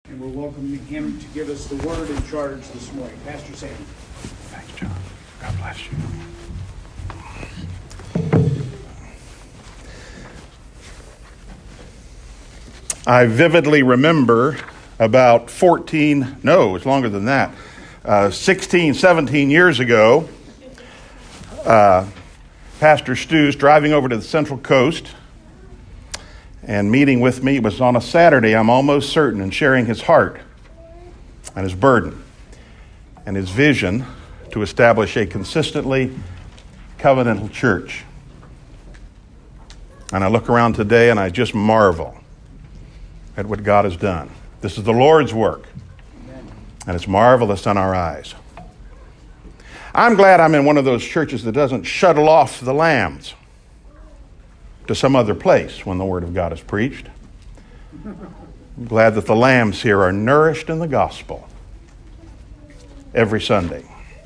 And we're welcoming him to give us the word and charge this morning. Pastor Sam. Thanks, John. God bless you. I vividly remember about it's longer than that, 16, 17 years ago, Pastor Stu's driving over to the Central Coast and meeting with me. It was on a Saturday, I'm almost certain, and sharing his heart and his burden and his vision to establish a consistently covenantal church. And I look around today and I just marvel at what God has done. This is the Lord's work, and it's marvelous in our eyes. I'm glad I'm in one of those churches that doesn't shuttle off the lambs to some other place when the Word of God is preached. I'm glad that the lambs here are nourished in the gospel every Sunday.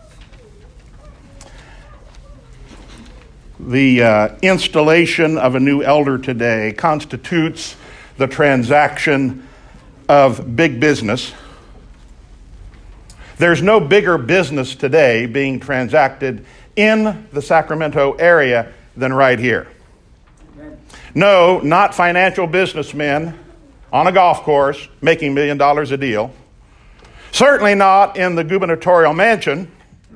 The installation of a new elder today constitutes the transaction of big business. There's no bigger business today being transacted in the Sacramento area than right here. No, not financial businessmen on a golf course making $1 million a deal. Certainly not in the gubernatorial mansion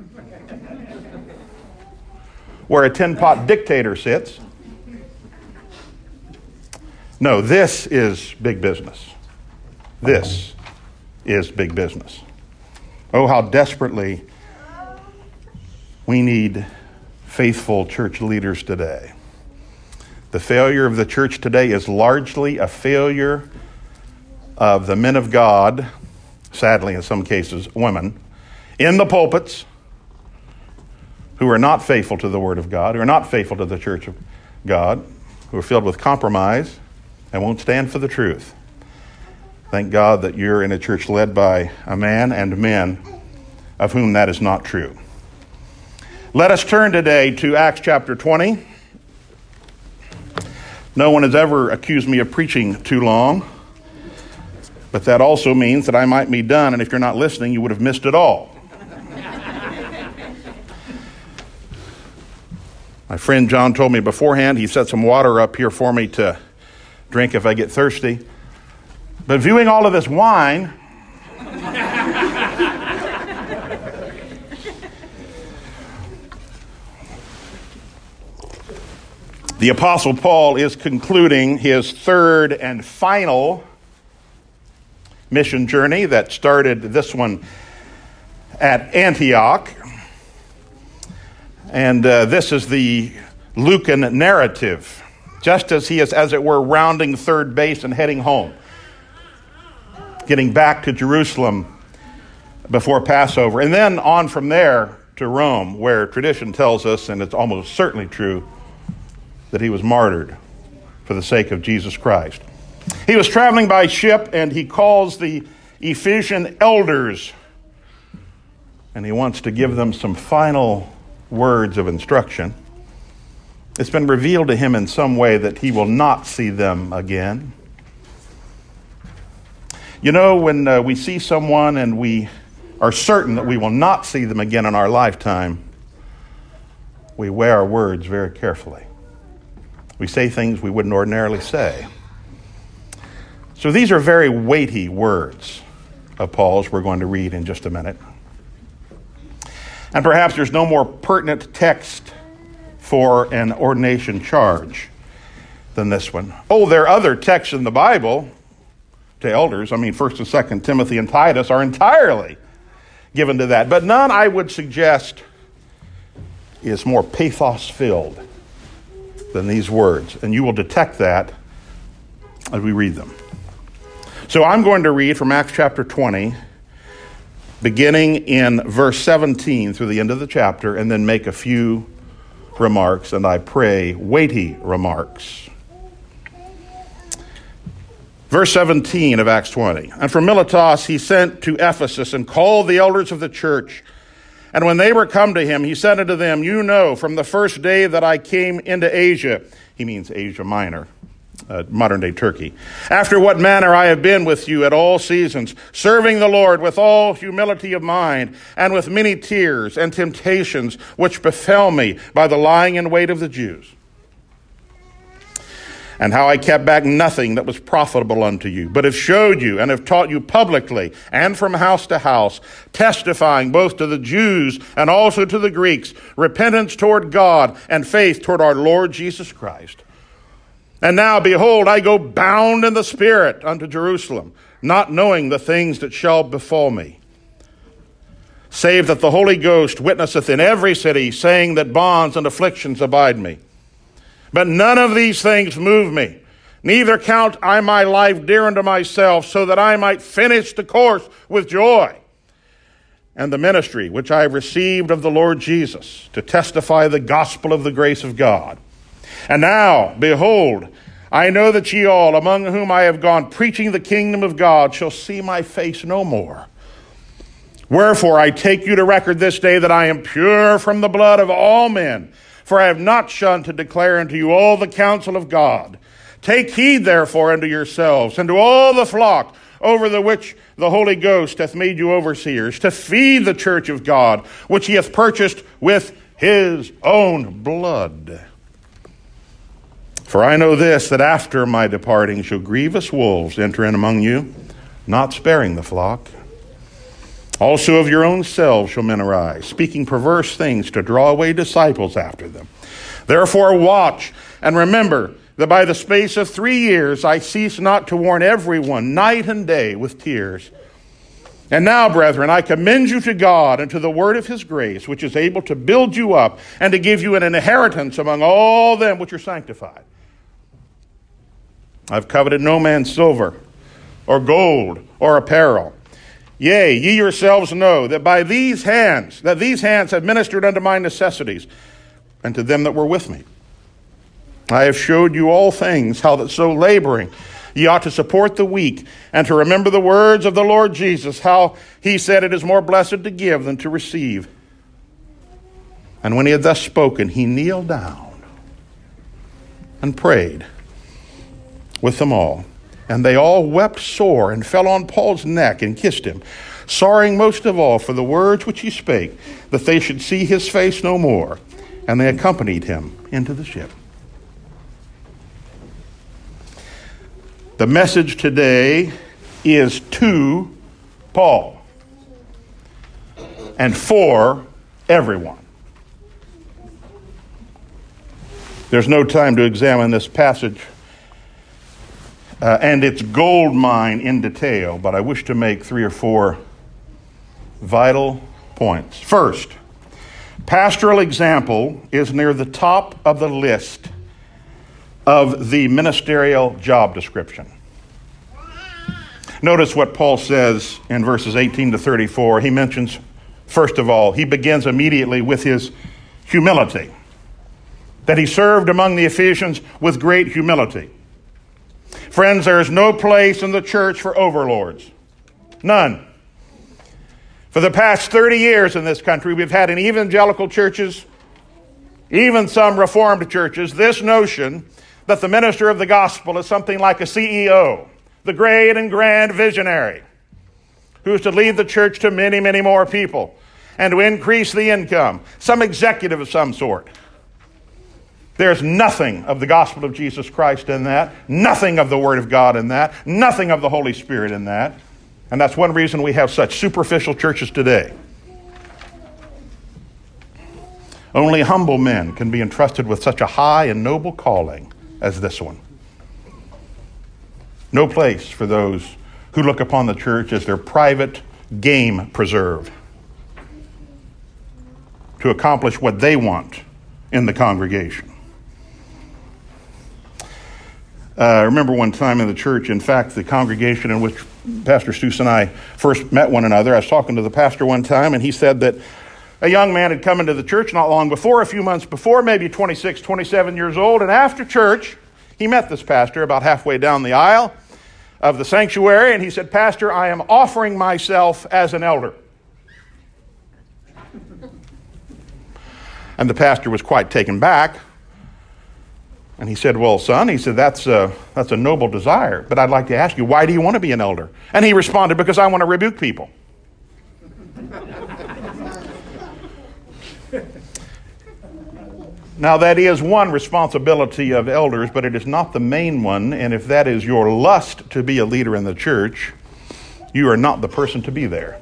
where a tin-pot dictator sits. No, this is big business. This is big business. Oh, how desperately we need faithful church leaders today. The failure of the church today is largely a failure of the men of God, sadly in some cases women, in the pulpits who are not faithful to the Word of God, who are not faithful to the church of God, who are filled with compromise and won't stand for the truth. Thank God that you're in a church led by a man and men of whom that is not true. Let us turn today to Acts chapter 20. No one has ever accused me of preaching too long, but that also means that I might be done, and if you're not listening, you would have missed it all. My friend John told me beforehand, he set some water up here for me to drink if I get thirsty. But viewing all of this wine, the Apostle Paul is concluding his third and final mission journey that started this one at Antioch. And this is the Lucan narrative, just as he is, as it were, rounding third base and heading home, getting back to Jerusalem before Passover, and then on from there to Rome, where tradition tells us, and it's almost certainly true, that he was martyred for the sake of Jesus Christ. He was traveling by ship, and he calls the Ephesian elders, and he wants to give them some final words of instruction. It's been revealed to him in some way that he will not see them again. You know, when we see someone and we are certain that we will not see them again in our lifetime, we weigh our words very carefully. We say things we wouldn't ordinarily say. So these are very weighty words of Paul's we're going to read in just a minute. And perhaps there's no more pertinent text for an ordination charge than this one. Oh, there are other texts in the Bible to elders. 1st and 2nd Timothy and Titus are entirely given to that. But none, I would suggest, is more pathos-filled than these words. And you will detect that as we read them. So I'm going to read from Acts chapter 20, beginning in verse 17 through the end of the chapter, and then make a few remarks, and I pray weighty remarks. Verse 17 of Acts 20. And from Miletus he sent to Ephesus and called the elders of the church. And when they were come to him, he said unto them, You know, from the first day that I came into Asia, he means Asia Minor, modern-day Turkey. After what manner I have been with you at all seasons, serving the Lord with all humility of mind, and with many tears and temptations which befell me by the lying in wait of the Jews. And how I kept back nothing that was profitable unto you, but have showed you and have taught you publicly and from house to house, testifying both to the Jews and also to the Greeks, repentance toward God and faith toward our Lord Jesus Christ. And now, behold, I go bound in the Spirit unto Jerusalem, not knowing the things that shall befall me, save that the Holy Ghost witnesseth in every city, saying that bonds and afflictions abide me. But none of these things move me, neither count I my life dear unto myself, so that I might finish the course with joy, and the ministry which I have received of the Lord Jesus, to testify the gospel of the grace of God. And now, behold, I know that ye all, among whom I have gone preaching the kingdom of God, shall see my face no more. Wherefore I take you to record this day that I am pure from the blood of all men, for I have not shunned to declare unto you all the counsel of God. Take heed therefore unto yourselves, and to all the flock over the which the Holy Ghost hath made you overseers, to feed the church of God, which he hath purchased with his own blood. For I know this, that after my departing shall grievous wolves enter in among you, not sparing the flock. Also of your own selves shall men arise, speaking perverse things to draw away disciples after them. Therefore watch, and remember that by the space of 3 years I cease not to warn everyone night and day with tears. And now, brethren, I commend you to God and to the word of his grace, which is able to build you up and to give you an inheritance among all them which are sanctified. I've coveted no man's silver or gold or apparel. Yea, ye yourselves know that by these hands have ministered unto my necessities, and to them that were with me. I have showed you all things, how that so laboring ye ought to support the weak, and to remember the words of the Lord Jesus, how he said, it is more blessed to give than to receive. And when he had thus spoken, he kneeled down and prayed with them all. And they all wept sore and fell on Paul's neck and kissed him, sorrowing most of all for the words which he spake, that they should see his face no more. And they accompanied him into the ship. The message today is to Paul and for everyone. There's no time to examine this passage and its gold mine in detail, but I wish to make 3 or 4 vital points. First, pastoral example is near the top of the list of the ministerial job description. Notice what Paul says in verses 18 to 34. He mentions, first of all, he begins immediately with his humility, that he served among the Ephesians with great humility. Friends, there is no place in the church for overlords. None. For the past 30 years in this country, we've had in evangelical churches, even some Reformed churches, this notion that the minister of the gospel is something like a CEO, the great and grand visionary, who is to lead the church to many, many more people and to increase the income, some executive of some sort. There's nothing of the gospel of Jesus Christ in that, nothing of the Word of God in that, nothing of the Holy Spirit in that. And that's one reason we have such superficial churches today. Only humble men can be entrusted with such a high and noble calling as this one. No place for those who look upon the church as their private game preserve to accomplish what they want in the congregation. I remember one time in the church, in fact, the congregation in which Pastor Seuss and I first met one another, I was talking to the pastor one time, and he said that a young man had come into the church not long before, a few months before, maybe 26, 27 years old, and after church, he met this pastor about halfway down the aisle of the sanctuary, and he said, "Pastor, I am offering myself as an elder." And the pastor was quite taken back. And he said, well, son, he said, that's a noble desire, but I'd like to ask you, why do you want to be an elder? And he responded, because I want to rebuke people. Now, that is one responsibility of elders, but it is not the main one, and if that is your lust to be a leader in the church, you are not the person to be there.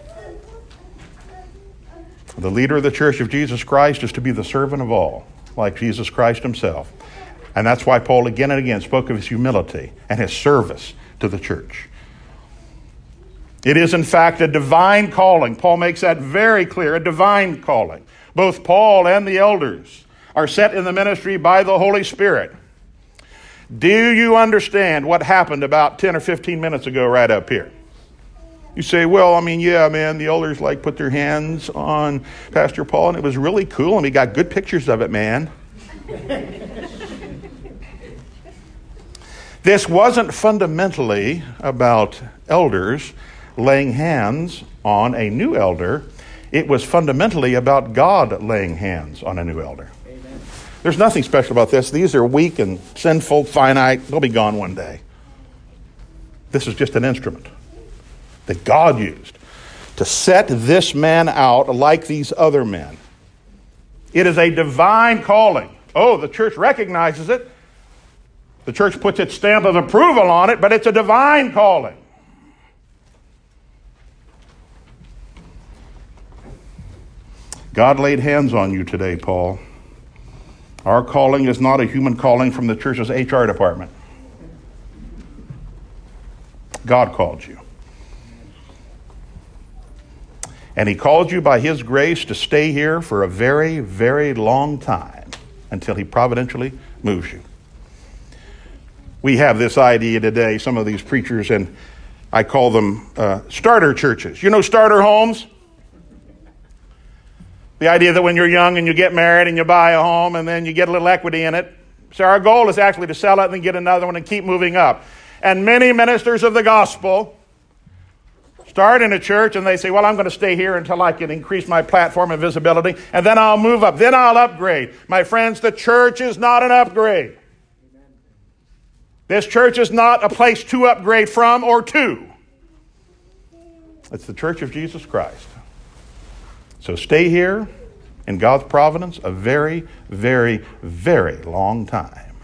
The leader of the Church of Jesus Christ is to be the servant of all, like Jesus Christ himself. And that's why Paul again and again spoke of his humility and his service to the church. It is in fact a divine calling. Paul makes that very clear, a divine calling. Both Paul and the elders are set in the ministry by the Holy Spirit. Do you understand what happened about 10 or 15 minutes ago right up here? You say, well, yeah, man, the elders put their hands on Pastor Paul and it was really cool and we got good pictures of it, man. This wasn't fundamentally about elders laying hands on a new elder. It was fundamentally about God laying hands on a new elder. Amen. There's nothing special about this. These are weak and sinful, finite. They'll be gone one day. This is just an instrument that God used to set this man out like these other men. It is a divine calling. Oh, the church recognizes it. The church puts its stamp of approval on it, but it's a divine calling. God laid hands on you today, Paul. Our calling is not a human calling from the church's HR department. God called you. And he called you by his grace to stay here for a very, very long time until he providentially moves you. We have this idea today, some of these preachers, and I call them starter churches. You know starter homes? The idea that when you're young and you get married and you buy a home and then you get a little equity in it. So our goal is actually to sell it and then get another one and keep moving up. And many ministers of the gospel start in a church and they say, well, I'm going to stay here until I can increase my platform and visibility, and then I'll move up, then I'll upgrade. My friends, the church is not an upgrade. This church is not a place to upgrade from or to. It's the church of Jesus Christ. So stay here in God's providence a very, very, very long time.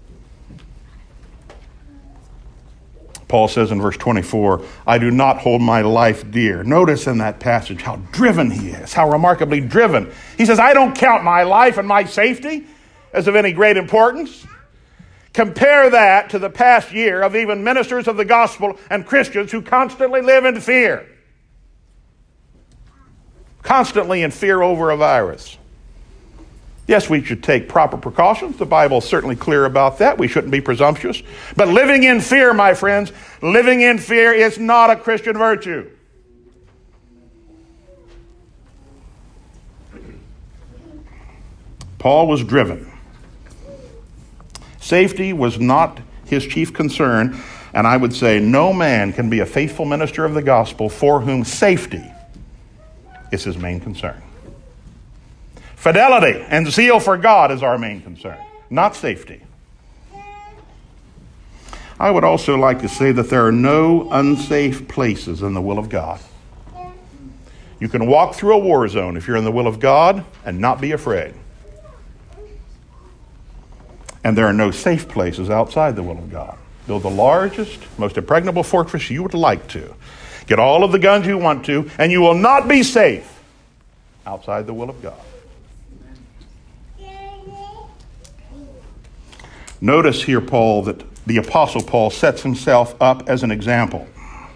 Paul says in verse 24, I do not hold my life dear. Notice in that passage how driven he is, how remarkably driven. He says, I don't count my life and my safety as of any great importance. Compare that to the past year of even ministers of the gospel and Christians who constantly live in fear. Constantly in fear over a virus. Yes, we should take proper precautions. The Bible is certainly clear about that. We shouldn't be presumptuous. But living in fear, my friends, living in fear is not a Christian virtue. Paul was driven. Safety was not his chief concern, and I would say no man can be a faithful minister of the gospel for whom safety is his main concern. Fidelity and zeal for God is our main concern, not safety. I would also like to say that there are no unsafe places in the will of God. You can walk through a war zone if you're in the will of God and not be afraid. And there are no safe places outside the will of God. Build the largest, most impregnable fortress you would like to. Get all of the guns you want to, and you will not be safe outside the will of God. Notice here, Paul, that the Apostle Paul sets himself up as an example.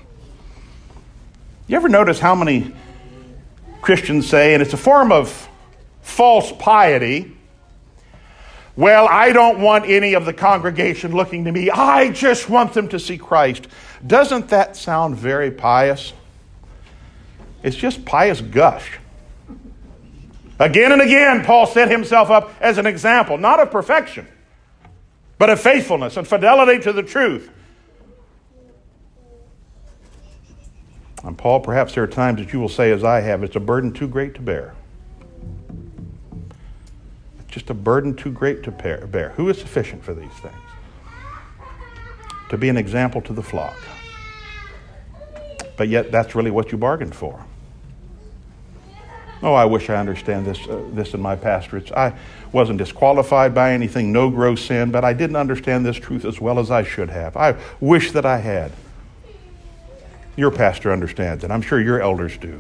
You ever notice how many Christians say, and it's a form of false piety, well, I don't want any of the congregation looking to me. I just want them to see Christ. Doesn't that sound very pious? It's just pious gush. Again and again, Paul set himself up as an example, not of perfection, but of faithfulness and fidelity to the truth. And Paul, perhaps there are times that you will say, as I have, it's a burden too great to bear. just a burden too great to bear. Who is sufficient for these things? To be an example to the flock. But yet that's really what you bargained for. Oh, I wish I understand this in my pastorates. I wasn't disqualified by anything, no gross sin, but I didn't understand this truth as well as I should have. I wish that I had. Your pastor understands it. I'm sure your elders do.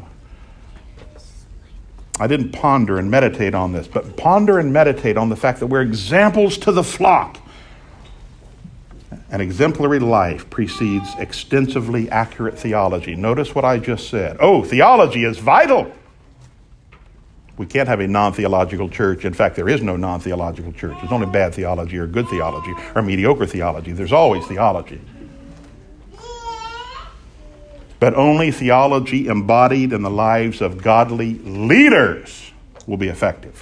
I didn't ponder and meditate on this, but ponder and meditate on the fact that we're examples to the flock. An exemplary life precedes extensively accurate theology. Notice what I just said. Oh, theology is vital. We can't have a non-theological church. In fact, there is no non-theological church. There's only bad theology or good theology or mediocre theology. There's always theology. But only theology embodied in the lives of godly leaders will be effective.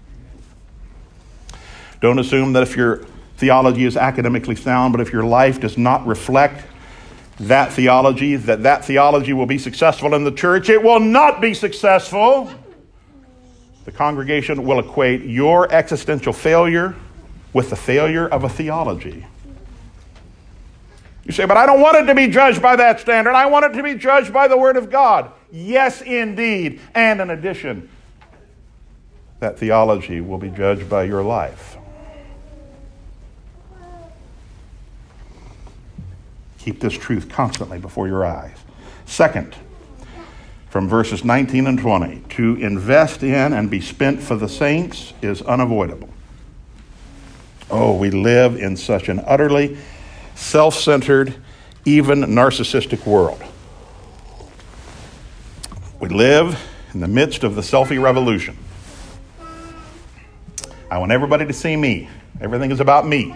Don't assume that if your theology is academically sound, but if your life does not reflect that theology will be successful in the church. It will not be successful. The congregation will equate your existential failure with the failure of a theology. You say, but I don't want it to be judged by that standard. I want it to be judged by the Word of God. Yes, indeed. And in addition, that theology will be judged by your life. Keep this truth constantly before your eyes. Second, from verses 19 and 20, to invest in and be spent for the saints is unavoidable. Oh, we live in such an utterly self-centered, even narcissistic world. We live in the midst of the selfie revolution. I want everybody to see me. Everything is about me.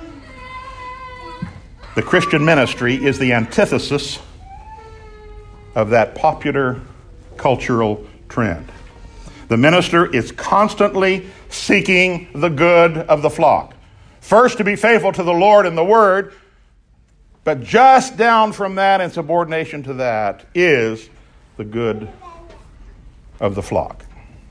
The Christian ministry is the antithesis of that popular cultural trend. The minister is constantly seeking the good of the flock. First, to be faithful to the Lord and the Word, but just down from that in subordination to that is the good of the flock.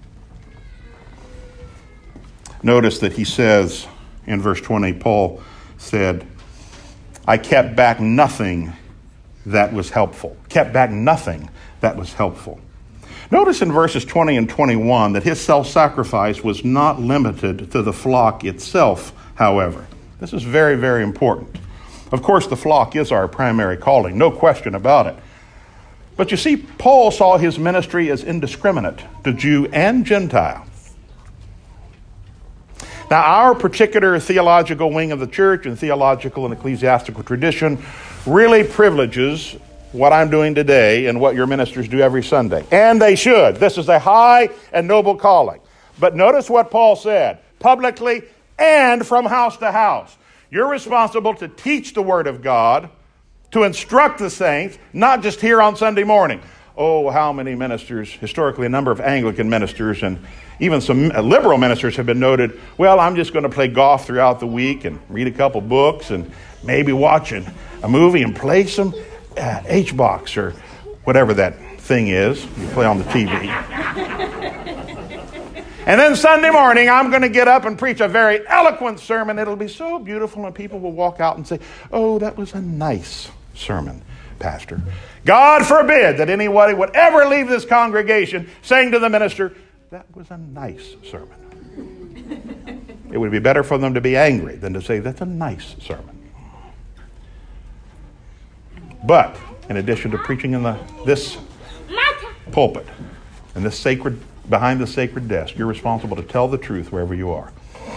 Notice that he says in verse 20, Paul said, I kept back nothing that was helpful. Kept back nothing that was helpful. Notice in verses 20 and 21 that his self-sacrifice was not limited to the flock itself, however. This is very, very important. Of course, the flock is our primary calling, no question about it. But you see, Paul saw his ministry as indiscriminate to Jew and Gentile. Now, our particular theological wing of the church and theological and ecclesiastical tradition really privileges what I'm doing today and what your ministers do every Sunday. And they should. This is a high and noble calling. But notice what Paul said, publicly and from house to house. You're responsible to teach the Word of God, to instruct the saints, not just here on Sunday morning. Oh, how many ministers, historically a number of Anglican ministers and even some liberal ministers have been noted, well, I'm just going to play golf throughout the week and read a couple books and maybe watch a movie and play some H-box or whatever that thing is you play on the TV. And then Sunday morning, I'm going to get up and preach a very eloquent sermon. It'll be so beautiful, and people will walk out and say, oh, that was a nice sermon, Pastor. God forbid that anybody would ever leave this congregation saying to the minister, that was a nice sermon. It would be better for them to be angry than to say, that's a nice sermon. But in addition to preaching in this pulpit and this sacred, behind the sacred desk, you're responsible to tell the truth wherever you are.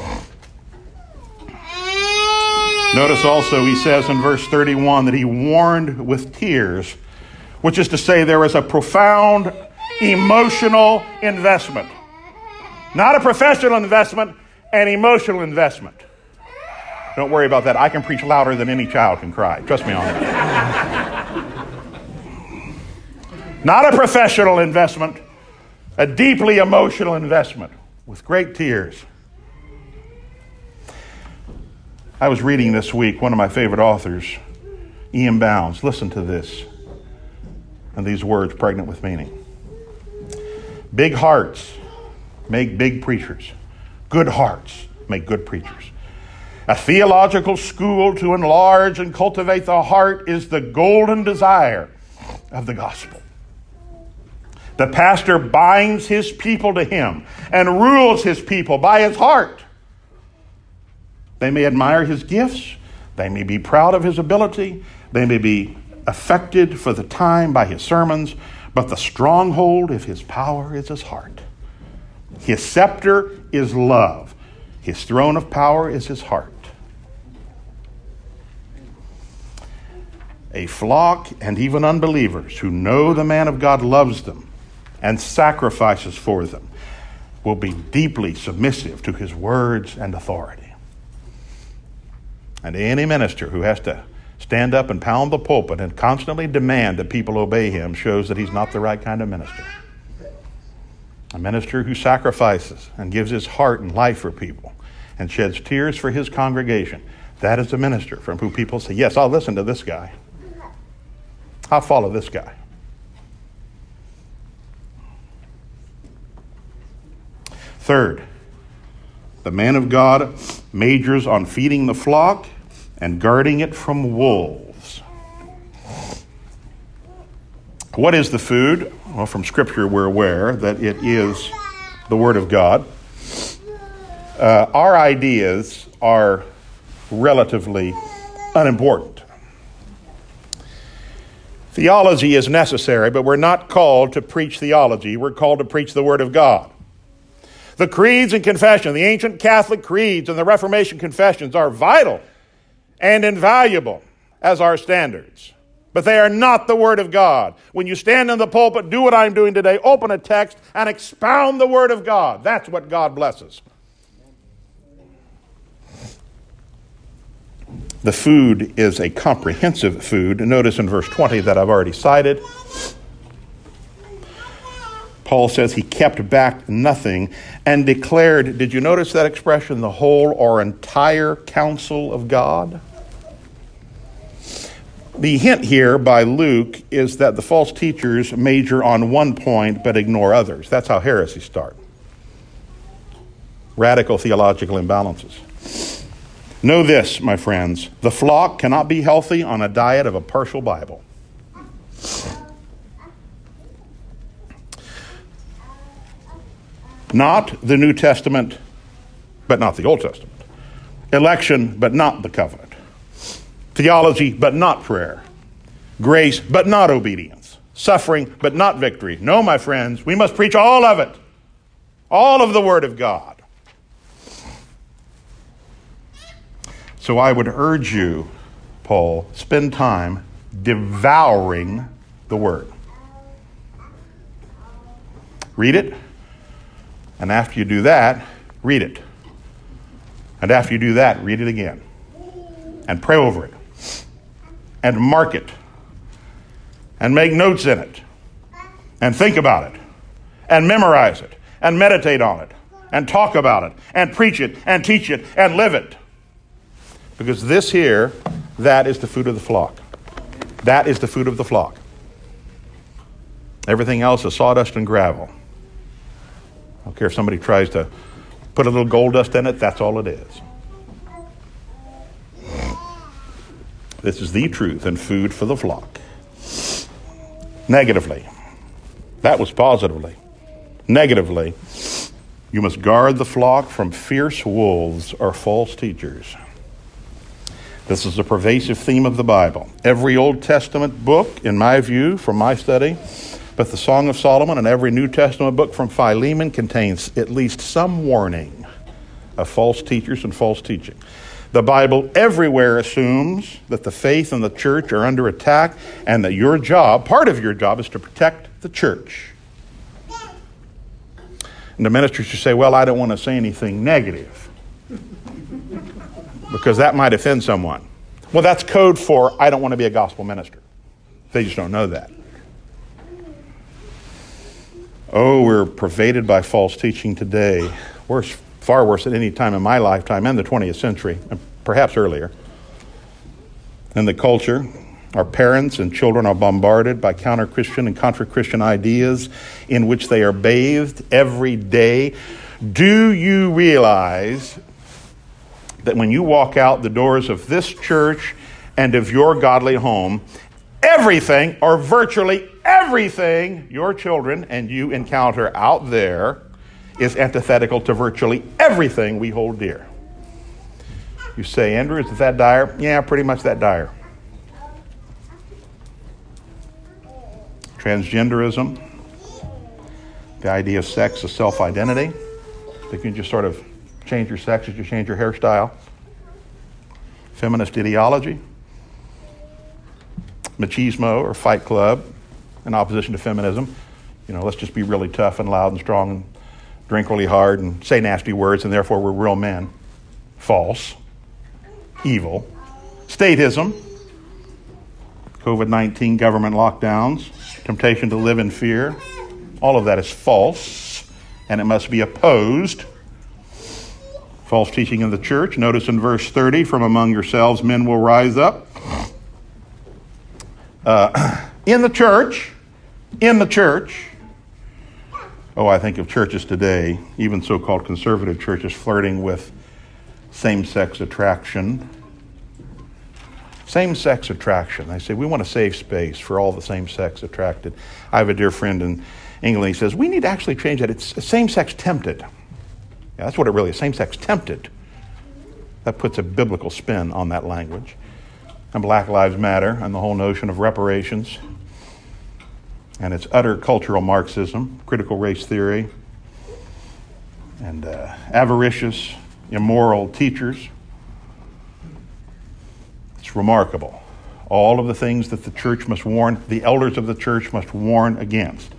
Notice also he says in verse 31 that he warned with tears, which is to say there is a profound emotional investment. Not a professional investment, an emotional investment. Don't worry about that. I can preach louder than any child can cry. Trust me on that. Not a professional investment, a deeply emotional investment with great tears. I was reading this week one of my favorite authors, E.M. Bounds. Listen to this and these words pregnant with meaning. Big hearts make big preachers. Good hearts make good preachers. A theological school to enlarge and cultivate the heart is the golden desire of the gospel. The pastor binds his people to him and rules his people by his heart. They may admire his gifts. They may be proud of his ability. They may be affected for the time by his sermons, but the stronghold of his power is his heart. His scepter is love. His throne of power is his heart. A flock and even unbelievers who know the man of God loves them and sacrifices for them will be deeply submissive to his words and authority. And any minister who has to stand up and pound the pulpit and constantly demand that people obey him shows that he's not the right kind of minister. A minister who sacrifices and gives his heart and life for people and sheds tears for his congregation, that is a minister from whom people say, yes, I'll listen to this guy. I'll follow this guy. Third, the man of God majors on feeding the flock and guarding it from wolves. What is the food? Well, from Scripture we're aware that it is the Word of God. Our ideas are relatively unimportant. Theology is necessary, but we're not called to preach theology. We're called to preach the Word of God. The creeds and confession, the ancient Catholic creeds and the Reformation confessions are vital and invaluable as our standards. But they are not the Word of God. When you stand in the pulpit, do what I'm doing today, open a text and expound the Word of God. That's what God blesses. The food is a comprehensive food. Notice in verse 20 that I've already cited. Paul says he kept back nothing and declared, did you notice that expression, the whole or entire counsel of God? The hint here by Luke is that the false teachers major on one point but ignore others. That's how heresies start. Radical theological imbalances. Know this, my friends, the flock cannot be healthy on a diet of a partial Bible. Not the New Testament, but not the Old Testament. Election, but not the covenant. Theology, but not prayer. Grace, but not obedience. Suffering, but not victory. No, my friends, we must preach all of it. All of the Word of God. So I would urge you, Paul, spend time devouring the Word. Read it. And after you do that, read it. And after you do that, read it again. And pray over it. And mark it. And make notes in it. And think about it. And memorize it. And meditate on it. And talk about it. And preach it. And teach it. And live it. Because this here, that is the food of the flock. That is the food of the flock. Everything else is sawdust and gravel. I don't care if somebody tries to put a little gold dust in it, that's all it is. This is the truth and food for the flock. Negatively. That was positively. Negatively, you must guard the flock from fierce wolves or false teachers. This is a pervasive theme of the Bible. Every Old Testament book, in my view, from my study, but the Song of Solomon and every New Testament book from Philemon contains at least some warning of false teachers and false teaching. The Bible everywhere assumes that the faith and the church are under attack and that your job, part of your job, is to protect the church. And the ministers should say, well, I don't want to say anything negative, because that might offend someone. Well, that's code for, I don't want to be a gospel minister. They just don't know that. Oh, we're pervaded by false teaching today. Worse, far worse than any time in my lifetime and the 20th century, and perhaps earlier. In the culture, our parents and children are bombarded by counter-Christian and contra-Christian ideas in which they are bathed every day Do you realize that when you walk out the doors of this church and of your godly home, everything or virtually everything your children and you encounter out there is antithetical to virtually everything we hold dear? You say, Andrew, is it that dire? Yeah, pretty much that dire. Transgenderism, the idea of sex as self-identity. You can just sort of change your sex as you change your hairstyle. Feminist ideology. Machismo or Fight Club in opposition to feminism. Let's just be really tough and loud and strong and drink really hard and say nasty words and therefore we're real men. False. Evil. Statism. COVID-19 government lockdowns. Temptation to live in fear. All of that is false and it must be opposed. False teaching in the church. Notice in verse 30, from among yourselves men will rise up. In the church. Oh, I think of churches today, even so-called conservative churches, flirting with same-sex attraction. Same-sex attraction. They say, we want a safe space for all the same-sex attracted. I have a dear friend in England. He says, we need to actually change that. It's same-sex tempted. Yeah, that's what it really is, same-sex tempted. That puts a biblical spin on that language. And Black Lives Matter and the whole notion of reparations and its utter cultural Marxism, critical race theory, and avaricious, immoral teachers. It's remarkable. All of the things that the church must warn, the elders of the church must warn against.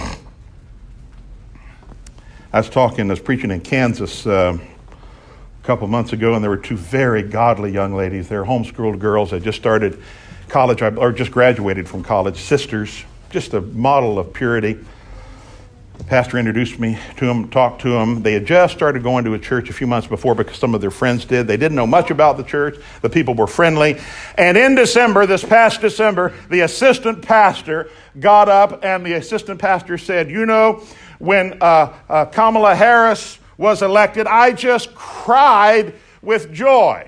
I was preaching in Kansas a couple months ago, and there were two very godly young ladies. They're homeschooled girls. They just started college, or just graduated from college, sisters, just a model of purity. The pastor introduced me to them, talked to them. They had just started going to a church a few months before because some of their friends did. They didn't know much about the church. The people were friendly. And in December, this past December, the assistant pastor got up and the assistant pastor said, when Kamala Harris was elected, I just cried with joy.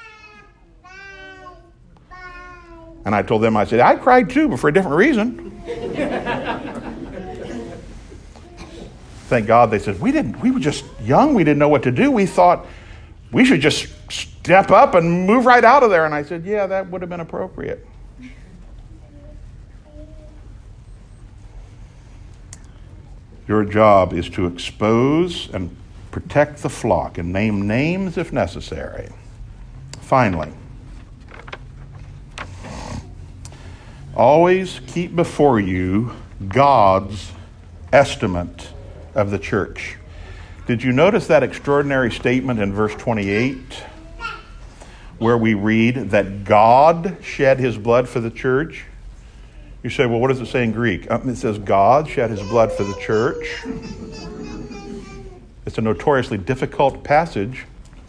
And I told them, I said, I cried too, but for a different reason. Thank God they said, we were just young, we didn't know what to do. We thought we should just step up and move right out of there. And I said, yeah, that would have been appropriate. Your job is to expose and protect the flock and name names if necessary. Finally, always keep before you God's estimate of the church. Did you notice that extraordinary statement in verse 28 where we read that God shed his blood for the church? You say, well, what does it say in Greek? It says God shed his blood for the church. It's a notoriously difficult passage,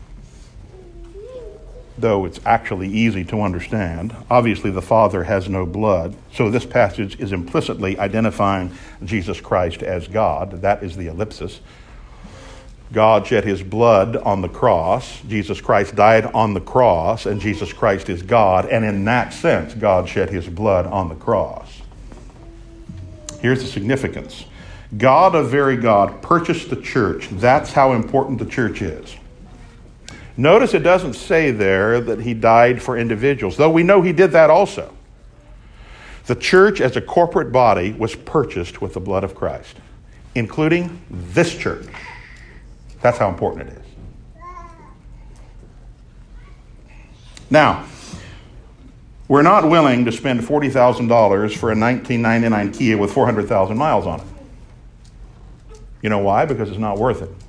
though it's actually easy to understand. Obviously, the Father has no blood, so this passage is implicitly identifying Jesus Christ as God. That is the ellipsis. God shed his blood on the cross. Jesus Christ died on the cross, and Jesus Christ is God. And in that sense, God shed his blood on the cross. Here's the significance. God, a very God, purchased the church. That's how important the church is. Notice it doesn't say there that he died for individuals, though we know he did that also. The church as a corporate body was purchased with the blood of Christ, including this church. That's how important it is. Now, we're not willing to spend $40,000 for a 1999 Kia with 400,000 miles on it. You know why? Because it's not worth it.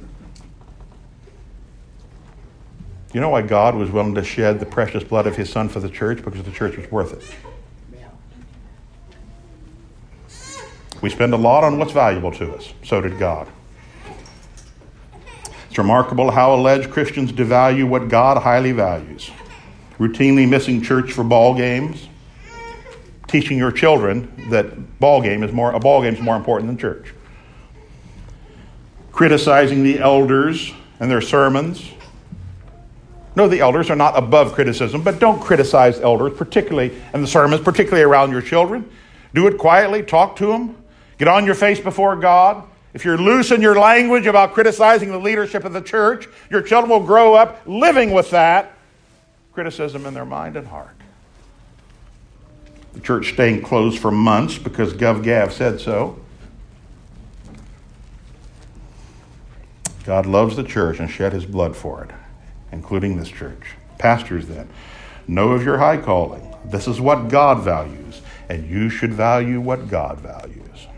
You know why God was willing to shed the precious blood of his Son for the church? Because the church was worth it. We spend a lot on what's valuable to us. So did God. It's remarkable how alleged Christians devalue what God highly values. Routinely missing church for ball games. Teaching your children that a ball game is more important than church. criticizing the elders and their sermons. No, the elders are not above criticism, but don't criticize elders, particularly in the sermons, particularly around your children. Do it quietly. Talk to them. Get on your face before God. If you're loose in your language about criticizing the leadership of the church, your children will grow up living with that criticism in their mind and heart. The church staying closed for months because Gov. said so. God loves the church and shed his blood for it, including this church. Pastors, then, know of your high calling. This is what God values, and you should value what God values.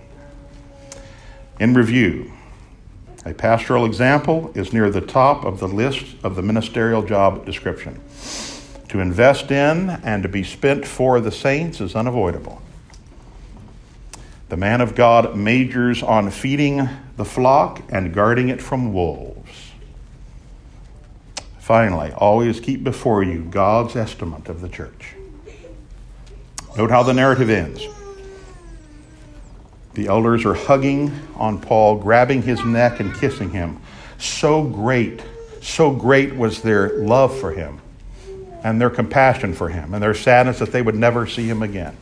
In review, a pastoral example is near the top of the list of the ministerial job description. To invest in and to be spent for the saints is unavoidable. The man of God majors on feeding the flock and guarding it from wolves. Finally, always keep before you God's estimate of the church. Note how the narrative ends. The elders are hugging on Paul, grabbing his neck and kissing him. So great was their love for him and their compassion for him and their sadness that they would never see him again.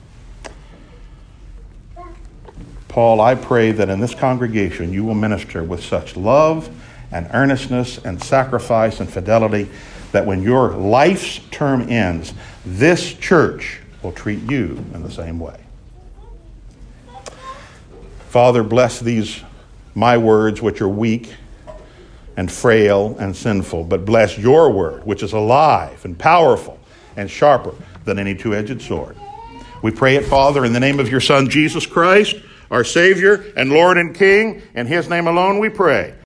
Paul, I pray that in this congregation you will minister with such love and earnestness and sacrifice and fidelity that when your life's term ends, this church will treat you in the same way. Father, bless these my words, which are weak and frail and sinful, but bless your word, which is alive and powerful and sharper than any two-edged sword. We pray it, Father, in the name of your Son, Jesus Christ, our Savior and Lord and King. In his name alone we pray.